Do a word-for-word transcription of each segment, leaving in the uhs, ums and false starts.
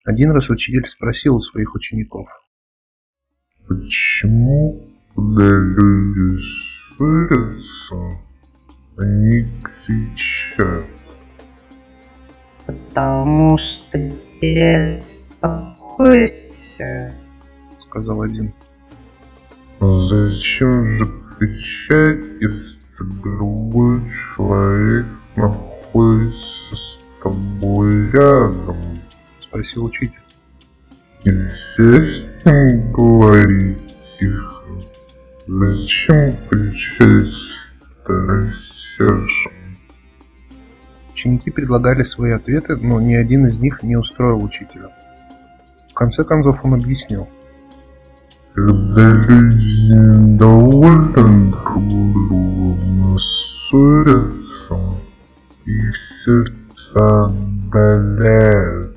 Один раз учитель спросил у своих учеников: почему, когда люди ссорятся, они кричат? Потому что теряют спокойствие, сказал один. Но зачем же кричать, если другой человек находится с тобой рядом? Спросил учитель. Нельзя с ним говорить тихо. Зачем кричать, когда рассержен? Ученики предлагали свои ответы, но ни один из них не устроил учителя. В конце концов он объяснил. Когда люди недовольны друг другом, ссорятся, их сердца отдаляются.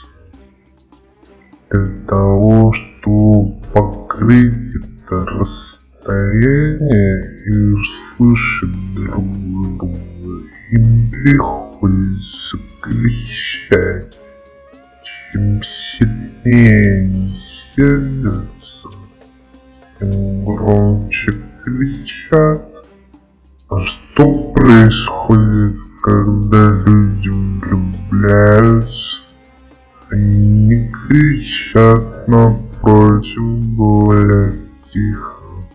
Для того, чтобы покрыть это расстояние и услышать друг друга, им приходится кричать. Чем сильнее они сердятся, тем громче кричат. А что происходит, когда люди влюбляются? Они не кричат, напротив, говорят тихо,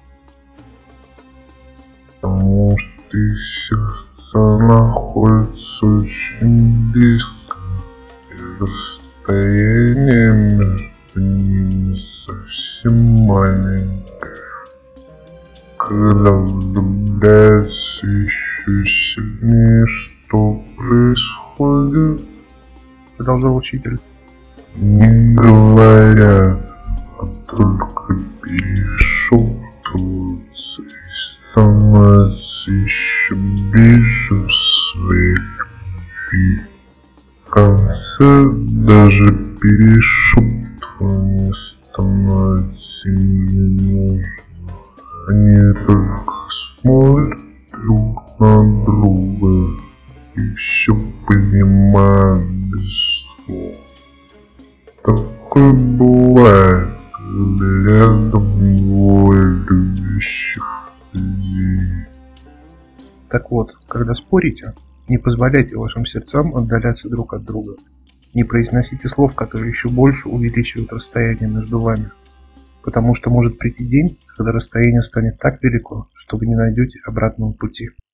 потому что их сердца находятся очень близко, и расстояние между ними совсем маленькое. Когда влюбляются еще сильнее, что происходит? Продолжал учитель. Не говорят, а только перешептываются и становятся еще ближе в своей любви. В конце даже перешептывание становится не нужно. Они только смотрят друг на друга и все понимают без слов. Такое бывает, когда рядом двое любящих людей. Так вот, когда спорите, не позволяйте вашим сердцам отдаляться друг от друга. Не произносите слов, которые еще больше увеличивают расстояние между вами. Потому что может прийти день, когда расстояние станет так велико, что вы не найдете обратного пути.